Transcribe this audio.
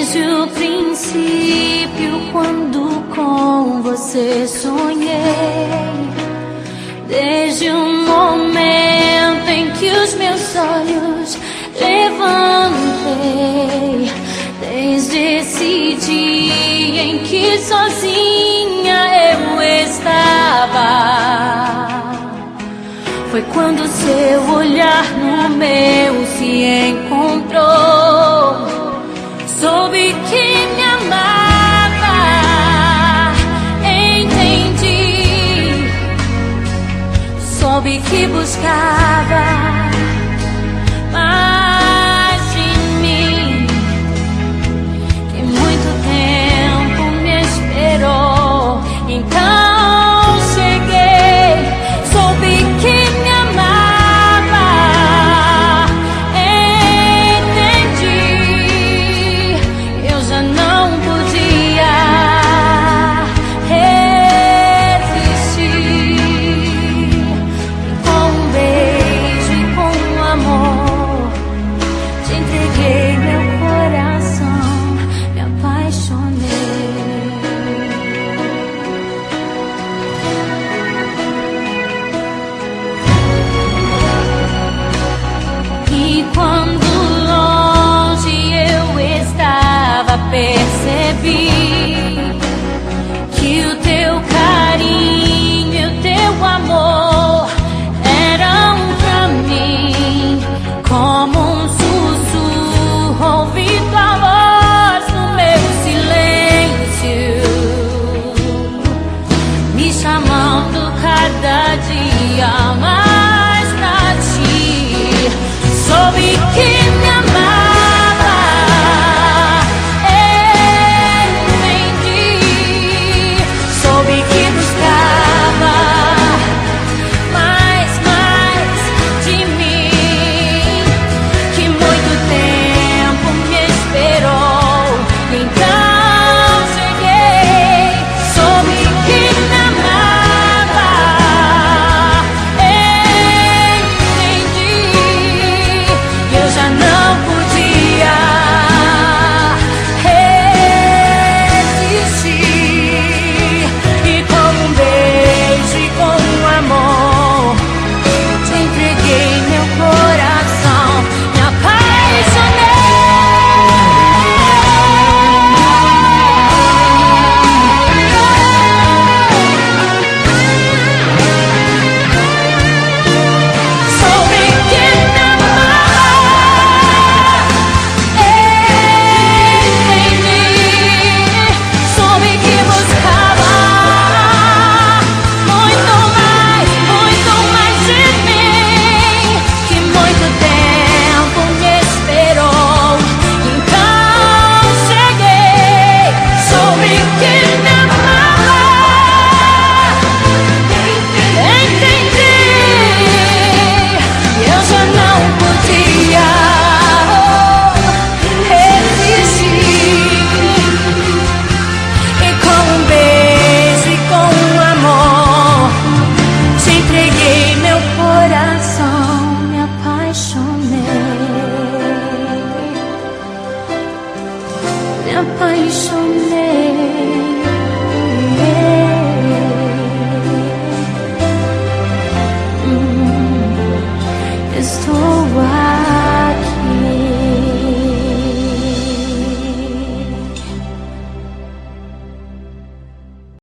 Desde o princípio, quando com você sonhei, desde o momento em que os meus olhos levantei, desde esse dia em que sozinha eu estava, foi quando seu olhar no meu se encontrou. Soube que me amava, entendi. Soube que buscava mais de mim, que muito tempo me esperou. Então cheguei, soube que me amava, entendi. Eu já não podia resistir. E com um beijo e com um amor te entreguei meu coração, me apaixonei. E quando longe eu estava, percebi que o teu carinho e o teu amor eram pra mim como um sussurro. Ouvi tua voz no meu silêncio, me chamando cada dia mais pra ti. Soube que